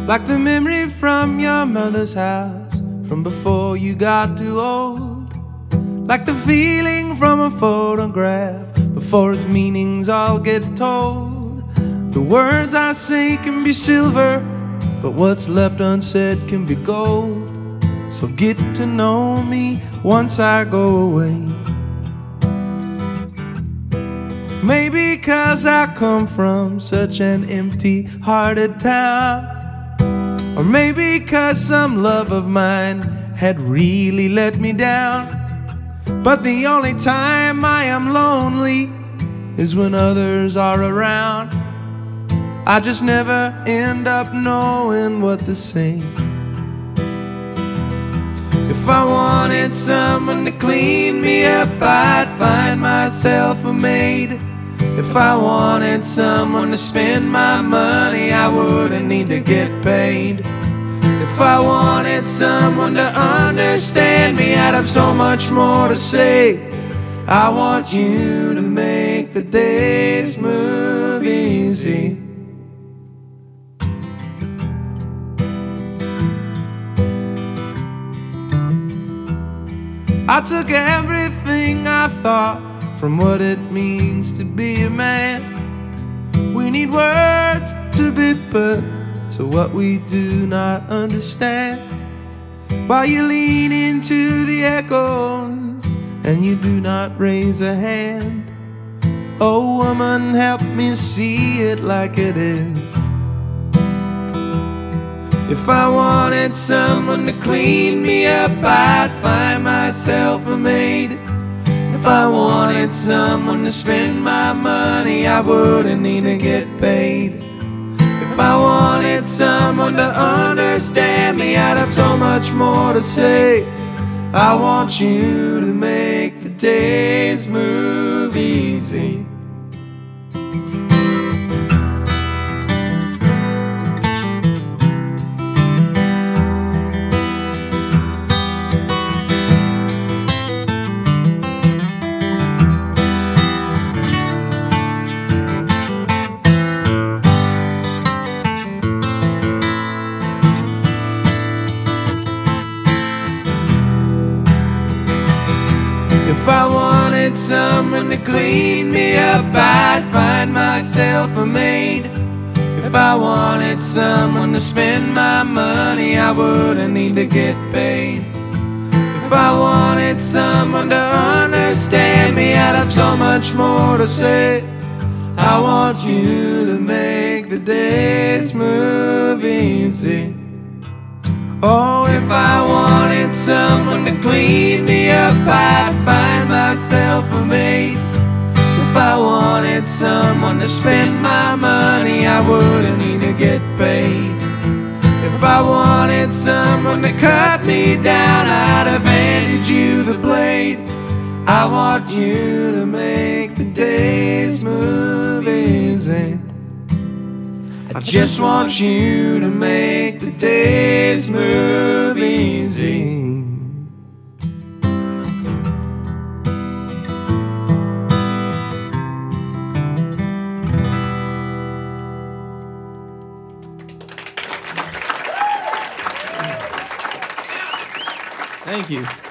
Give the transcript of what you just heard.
like the memory from your mother's house, from before you got too old, like the feeling from a photograph before its meanings all get told. The words I say can be silver, but what's left unsaid can be gold. So get to know me once I go away. Maybe 'cause I come from such an empty-hearted town, or maybe 'cause some love of mine had really let me down. But the only time I am lonely is when others are around. I just never end up knowing what to say. If I wanted someone to clean me up, I'd find myself a maid. If I wanted someone to spend my money, I wouldn't need to get paid. If I wanted someone to understand me, I'd have so much more to say. I want you to make the days move easy. I took everything I thought from what it means to be a man. We need words to be put to what we do not understand, while you lean into the echoes and you do not raise a hand. Oh woman, help me see it like it is. If I wanted someone to clean me up, I'd find myself a maid. If I wanted someone to spend my money, I wouldn't need to get paid. If I wanted someone to understand me, I'd have so much more to say. I want you to make the days move easy. If I wanted someone to clean me up, I'd find myself a maid. If I wanted someone to spend my money, I wouldn't need to get paid. If I wanted someone to understand me, I'd have so much more to say. I want you to make the days move easy. Oh, if I wanted someone to clean me up, I'd find myself a maid. If I wanted someone to spend my money, I wouldn't need to get paid. If I wanted someone to cut me down, I'd have handed you the blade. I want you to make the days move easy. I just want you to make the days move easy. Thank you.